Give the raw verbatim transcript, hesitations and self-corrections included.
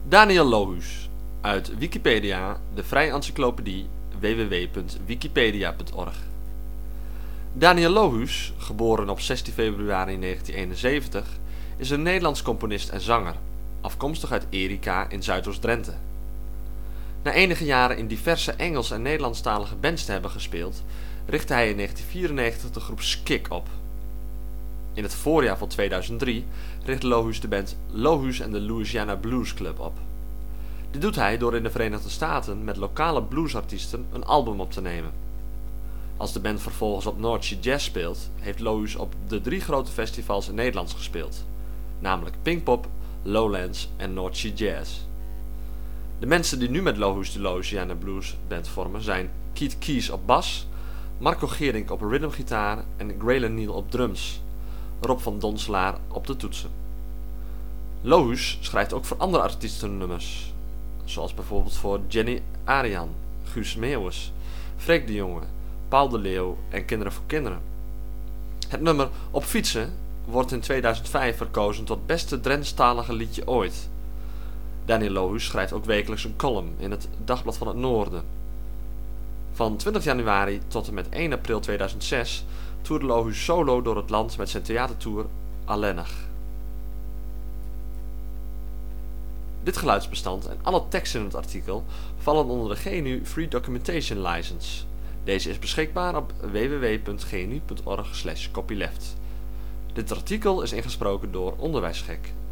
Daniel Lohuus, uit Wikipedia, de vrije encyclopedie, w w w punt wikipedia punt org. Daniel Lohuus, geboren op zestien februari negentien eenenzeventig, is een Nederlands componist en zanger, afkomstig uit Erica in Zuidoost-Drenthe. Na enige jaren in diverse Engels- en Nederlandstalige bands te hebben gespeeld, richtte hij in negentien vierennegentig de groep Skik op. In het voorjaar van tweeduizend drie richtte Lohuus de band Lohuus and the Louisiana Blues Club op. Dit doet hij door in de Verenigde Staten met lokale bluesartiesten een album op te nemen. Als de band vervolgens op North Sea Jazz speelt, heeft Lohuus op de drie grote festivals in Nederland gespeeld, namelijk Pinkpop, Lowlands en North Sea Jazz. De mensen die nu met Lohuus de Louisiana Blues Band vormen zijn Keith Keys op bas, Marco Geerink op rhythmgitaar en Graylan Neal op drums, Rob van Donslaar op de toetsen. Lohuus schrijft ook voor andere artiesten nummers, zoals bijvoorbeeld voor Jenny Arian, Guus Meeuwis, Freek de Jonge, Paul de Leeuw en Kinderen voor Kinderen. Het nummer Op Fietsen wordt in tweeduizend vijf verkozen tot beste Drentstalige liedje ooit. Daniel Lohuus schrijft ook wekelijks een column in het Dagblad van het Noorden. Van twintig januari tot en met één april tweeduizend zes toerde Lohuus solo door het land met zijn theatertour Alleenig. Dit geluidsbestand en alle teksten in het artikel vallen onder de G N U Free Documentation License. Deze is beschikbaar op w w w punt g n u punt org slash copyleft. Dit artikel is ingesproken door Onderwijsgek.